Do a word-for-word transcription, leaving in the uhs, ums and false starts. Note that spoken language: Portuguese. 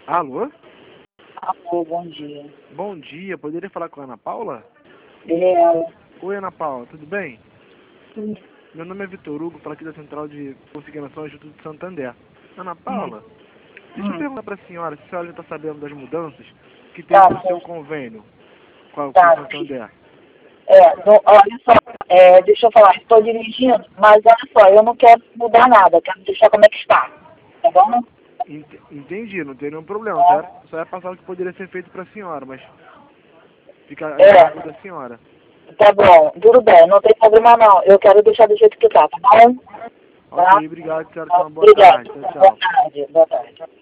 Alô? Alô, bom dia. Bom dia, poderia falar com a Ana Paula? É, Oi, Ana Paula, tudo bem? sim. Meu nome é Vitor Hugo, falo aqui da Central de Consignação Instituto de Santander. Ana Paula, deixa eu Hum. perguntar para a senhora se a senhora já está sabendo das mudanças que Tá, teve no seu sim. convênio com, a, com o Tá. Santander. É, no- olha só, é, deixa eu falar, estou dirigindo, mas olha só, eu não quero mudar nada, quero deixar como é que está. Tá bom? Ent- Entendi, não tem nenhum problema. Tá. Só ia, só ia passar o que poderia ser feito para a senhora, mas fica a É, cargo da senhora. tá bom, tudo bem, não tem problema não. Eu quero deixar do jeito que tá, tá bom? Tá? Ok, obrigado, senhora. Tenha uma boa Obrigada. tarde. Tchau, Boa tchau. tarde, boa tarde.